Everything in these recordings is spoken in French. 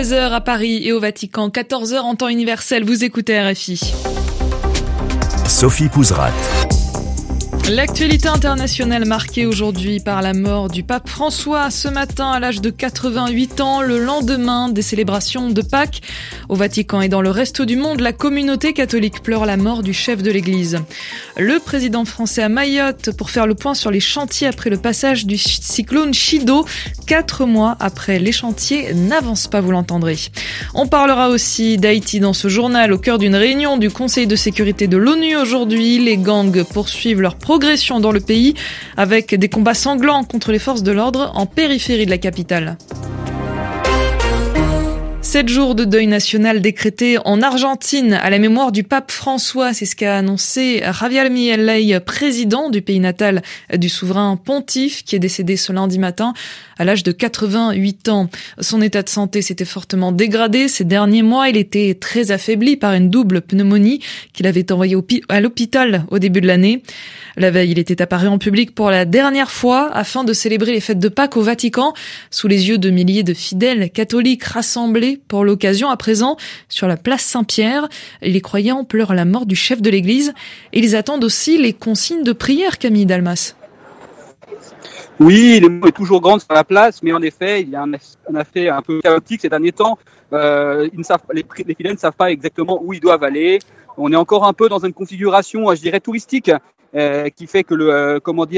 16h à Paris et au Vatican, 14h en temps universel. Vous écoutez RFI. Sophie Pouzrat. L'actualité internationale marquée aujourd'hui par la mort du pape François ce matin à l'âge de 88 ans, le lendemain des célébrations de Pâques. Au Vatican et dans le reste du monde, la communauté catholique pleure la mort du chef de l'Église. Le président français à Mayotte pour faire le point sur les chantiers après le passage du cyclone Chido. 4 mois après, les chantiers n'avancent pas, vous l'entendrez. On parlera aussi d'Haïti dans ce journal au cœur d'une réunion du Conseil de sécurité de l'ONU aujourd'hui. Les gangs poursuivent leur progression dans le pays avec des combats sanglants contre les forces de l'ordre en périphérie de la capitale. 7 jours de deuil national décrétés en Argentine à la mémoire du pape François. C'est ce qu'a annoncé Javier Milei, président du pays natal du souverain pontife qui est décédé ce lundi matin à l'âge de 88 ans. Son état de santé s'était fortement dégradé ces derniers mois. Il était très affaibli par une double pneumonie qu'il avait envoyée à l'hôpital au début de l'année. La veille, il était apparu en public pour la dernière fois afin de célébrer les fêtes de Pâques au Vatican sous les yeux de milliers de fidèles catholiques rassemblés pour l'occasion à présent sur la place Saint-Pierre. Les croyants pleurent la mort du chef de l'Église et ils attendent aussi les consignes de prière, Camille Dalmas. Oui, le mot est toujours grand sur la place, mais en effet, il y a un effet un peu chaotique ces derniers temps. Les fidèles ne savent pas exactement où ils doivent aller. On est encore un peu dans une configuration, je dirais, touristique, qui fait que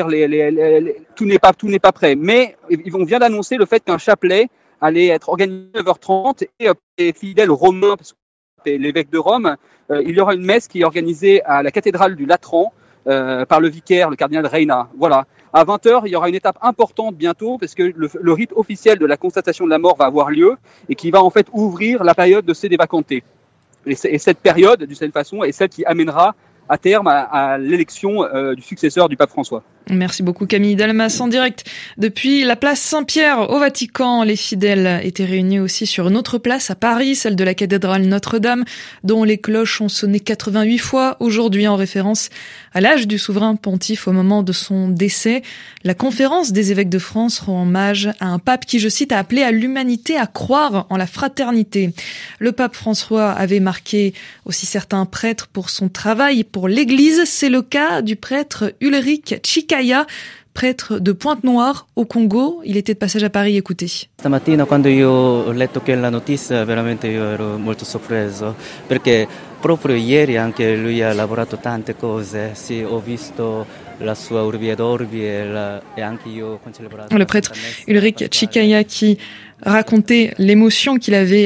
tout n'est pas prêt. Mais on vient d'annoncer le fait qu'un chapelet allait être organisé à 9h30 et les fidèles romains, parce que c'est l'évêque de Rome, il y aura une messe qui est organisée à la cathédrale du Latran par le vicaire, le cardinal Reina. Voilà. À 20h, il y aura une étape importante bientôt parce que le rite officiel de la constatation de la mort va avoir lieu et qui va en fait ouvrir la période de sede vacante. Et cette période, d'une certaine façon, est celle qui amènera à terme à l'élection du successeur du pape François. Merci beaucoup Camille Dalmas en direct depuis la place Saint-Pierre au Vatican. Les fidèles étaient réunis aussi sur une autre place à Paris, celle de la cathédrale Notre-Dame, dont les cloches ont sonné 88 fois aujourd'hui en référence à l'âge du souverain pontife au moment de son décès. La conférence des évêques de France rend hommage à un pape qui, je cite, a appelé à l'humanité à croire en la fraternité. Le pape François avait marqué aussi certains prêtres pour son travail pour l'Église. C'est le cas du prêtre Ulrich Chikaya, prêtre de Pointe-Noire au Congo. Il était de passage à Paris, écoutez. Stamattina quando io ho letto quella notizia veramente io ero molto sorpreso perché proprio ieri anche lui ha lavorato tante cose. Sì, ho visto la sua Urbi et Orbi e anche io ho celebrato. Le prêtre Ulrich Chikaya qui racontait l'émotion qu'il avait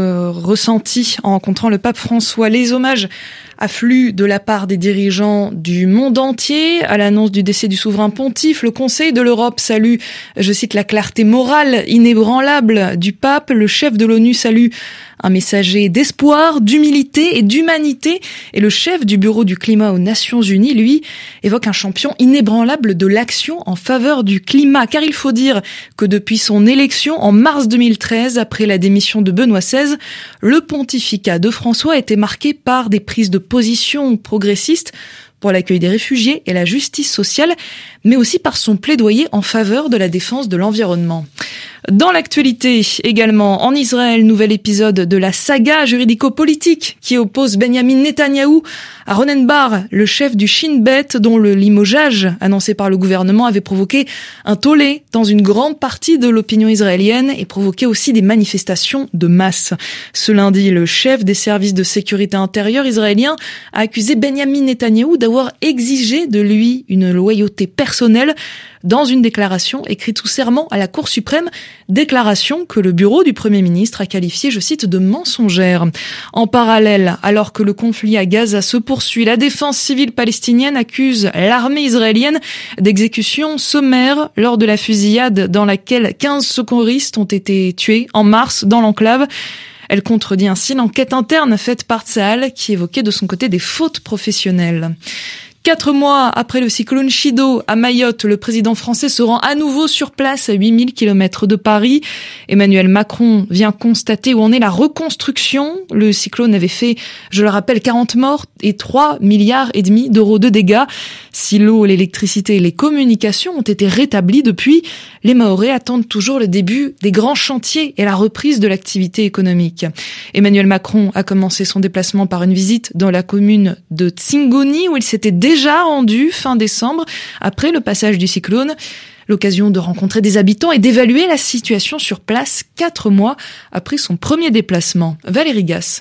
ressentie en rencontrant le pape François. Les hommages affluent de la part des dirigeants du monde entier. À l'annonce du décès du souverain pontife, le Conseil de l'Europe salue, je cite, la clarté morale inébranlable du pape. Le chef de l'ONU salue un messager d'espoir, d'humilité et d'humanité. Et le chef du bureau du climat aux Nations Unies, lui, évoque un champion inébranlable de l'action en faveur du climat. Car il faut dire que depuis son élection en mars 2013, après la démission de Benoît XVI, le pontificat de François a été marqué par des prises de position progressistes pour l'accueil des réfugiés et la justice sociale, mais aussi par son plaidoyer en faveur de la défense de l'environnement. Dans l'actualité également, en Israël, nouvel épisode de la saga juridico-politique qui oppose Benjamin Netanyahou à Ronen Bar, le chef du Shin Bet, dont le limogeage annoncé par le gouvernement avait provoqué un tollé dans une grande partie de l'opinion israélienne et provoqué aussi des manifestations de masse. Ce lundi, le chef des services de sécurité intérieure israélien a accusé Benjamin Netanyahou d'avoir exigé de lui une loyauté personnelle dans une déclaration écrite sous serment à la Cour suprême, déclaration que le bureau du Premier ministre a qualifiée, je cite, de mensongère. En parallèle, alors que le conflit à Gaza se poursuit, la défense civile palestinienne accuse l'armée israélienne d'exécutions sommaires lors de la fusillade dans laquelle 15 secouristes ont été tués en mars dans l'enclave. Elle contredit ainsi l'enquête interne faite par Tsahal qui évoquait de son côté des fautes professionnelles. 4 mois après le cyclone Chido à Mayotte, le président français se rend à nouveau sur place à 8000 km de Paris. Emmanuel Macron vient constater où en est la reconstruction. Le cyclone avait fait, je le rappelle, 40 morts et 3,5 milliards d'euros de dégâts. Si l'eau, l'électricité et les communications ont été rétablies depuis, les Mahorais attendent toujours le début des grands chantiers et la reprise de l'activité économique. Emmanuel Macron a commencé son déplacement par une visite dans la commune de Tsingoni où il s'était déjà rendu fin décembre après le passage du cyclone. L'occasion de rencontrer des habitants et d'évaluer la situation sur place 4 mois après son premier déplacement. Valérie Gasse.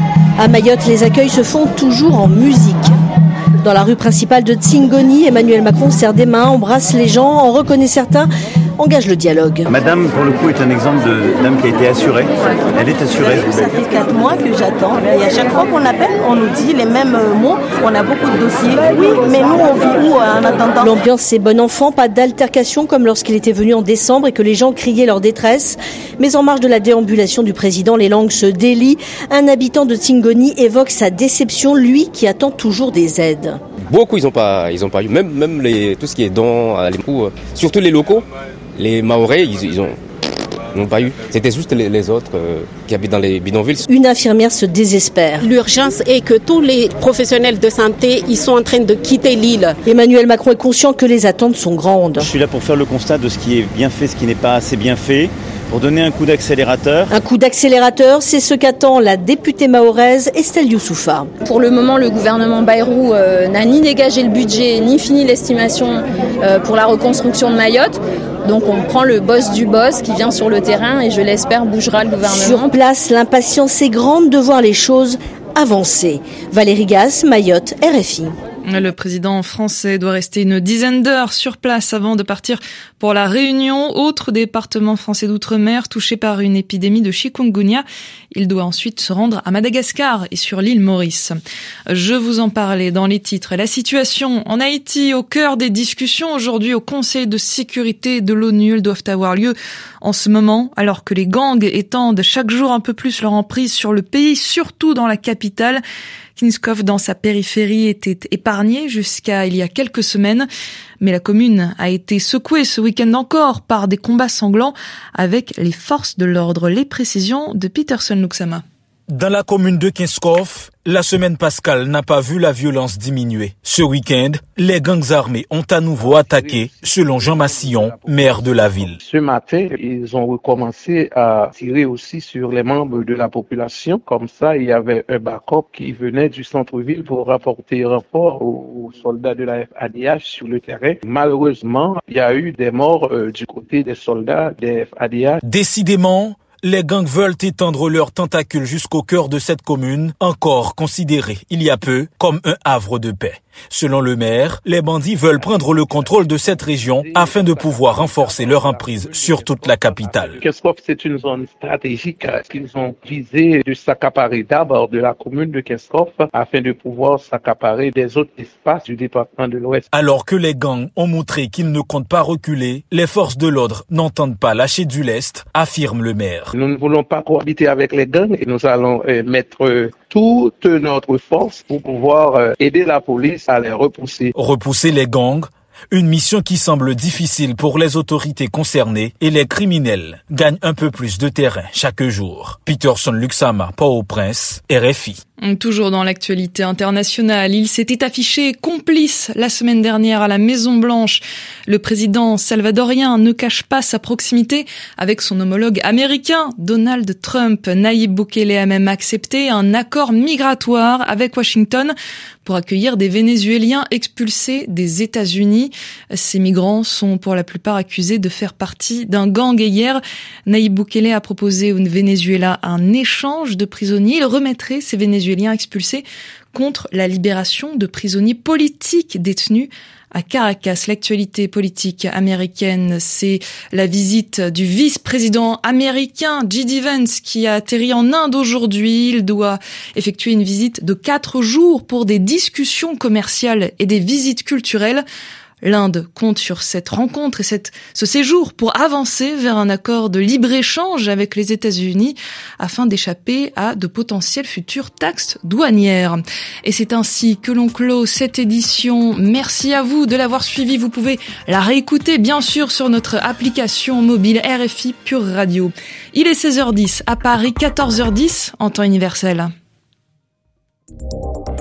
À Mayotte, les accueils se font toujours en musique. Dans la rue principale de Tsingoni, Emmanuel Macron serre des mains, embrasse les gens, en reconnaît certains, engage le dialogue. Madame, pour le coup, est un exemple de dame qui a été assurée. Elle est assurée. Ça fait 4 mois que j'attends. Et à chaque fois qu'on appelle, on nous dit les mêmes mots. On a beaucoup de dossiers. Oui, mais nous, on vit où en attendant? L'ambiance est bon enfant, pas d'altercation comme lorsqu'il était venu en décembre et que les gens criaient leur détresse. Mais en marge de la déambulation du président, les langues se délient. Un habitant de Tsingoni évoque sa déception, lui qui attend toujours des aides. Beaucoup, ils ont pas eu. Même tout ce qui est dons, surtout les locaux, les Mahorais, ils n'ont pas eu. C'était juste les autres qui habitent dans les bidonvilles. Une infirmière se désespère. L'urgence est que tous les professionnels de santé, ils sont en train de quitter l'île. Emmanuel Macron est conscient que les attentes sont grandes. Je suis là pour faire le constat de ce qui est bien fait, ce qui n'est pas assez bien fait, pour donner un coup d'accélérateur. Un coup d'accélérateur, c'est ce qu'attend la députée mahoraise Estelle Youssoufa. Pour le moment, le gouvernement Bayrou n'a ni dégagé le budget, ni fini l'estimation pour la reconstruction de Mayotte. Donc on prend le boss du boss qui vient sur le terrain et je l'espère bougera le gouvernement. Sur place, l'impatience est grande de voir les choses avancer. Valérie Gasse, Mayotte, RFI. Le président français doit rester une dizaine d'heures sur place avant de partir pour la Réunion, autre département français d'outre-mer touché par une épidémie de chikungunya. Il doit ensuite se rendre à Madagascar et sur l'île Maurice. Je vous en parlais dans les titres. La situation en Haïti au cœur des discussions aujourd'hui au Conseil de sécurité de l'ONU. Elles doivent avoir lieu en ce moment alors que les gangs étendent chaque jour un peu plus leur emprise sur le pays, surtout dans la capitale. Kinskov, dans sa périphérie, était épargné jusqu'à il y a quelques semaines. Mais la commune a été secouée ce week-end encore par des combats sanglants avec les forces de l'ordre. Les précisions de Peterson Luxama. Dans la commune de Kinskov, la semaine pascale n'a pas vu la violence diminuer. Ce week-end, les gangs armés ont à nouveau attaqué, selon Jean Massillon, maire de la ville. Ce matin, ils ont recommencé à tirer aussi sur les membres de la population. Comme ça, il y avait un backup qui venait du centre-ville pour rapporter renfort aux soldats de la FADH sur le terrain. Malheureusement, il y a eu des morts du côté des soldats des FADH. Décidément, les gangs veulent étendre leurs tentacules jusqu'au cœur de cette commune, encore considérée il y a peu comme un havre de paix. Selon le maire, les bandits veulent prendre le contrôle de cette région afin de pouvoir renforcer leur emprise sur toute la capitale. Kinskov, c'est une zone stratégique qu'ils ont visé de s'accaparer d'abord de la commune de Kinskov afin de pouvoir s'accaparer des autres espaces du département de l'Ouest. Alors que les gangs ont montré qu'ils ne comptent pas reculer, les forces de l'ordre n'entendent pas lâcher du lest, affirme le maire. Nous ne voulons pas cohabiter avec les gangs et nous allons mettre toute notre force pour pouvoir aider la police à les repousser. Repousser les gangs, une mission qui semble difficile pour les autorités concernées et les criminels gagnent un peu plus de terrain chaque jour. Peterson Luxama, Port-au-Prince, RFI. Toujours dans l'actualité internationale, il s'était affiché complice la semaine dernière à la Maison-Blanche. Le président salvadorien ne cache pas sa proximité avec son homologue américain, Donald Trump. Nayib Bukele a même accepté un accord migratoire avec Washington pour accueillir des Vénézuéliens expulsés des États-Unis. Ces migrants sont pour la plupart accusés de faire partie d'un gang et hier, Nayib Bukele a proposé au Venezuela un échange de prisonniers. Il remettrait ces Vénézuéliens expulsés contre la libération de prisonniers politiques détenus à Caracas. L'actualité politique américaine, c'est la visite du vice-président américain J.D. Vance qui a atterri en Inde aujourd'hui. Il doit effectuer une visite de 4 jours pour des discussions commerciales et des visites culturelles. L'Inde compte sur cette rencontre et ce séjour pour avancer vers un accord de libre-échange avec les États-Unis afin d'échapper à de potentielles futures taxes douanières. Et c'est ainsi que l'on clôt cette édition. Merci à vous de l'avoir suivi. Vous pouvez la réécouter bien sûr sur notre application mobile RFI Pure Radio. Il est 16h10 à Paris, 14h10 en temps universel.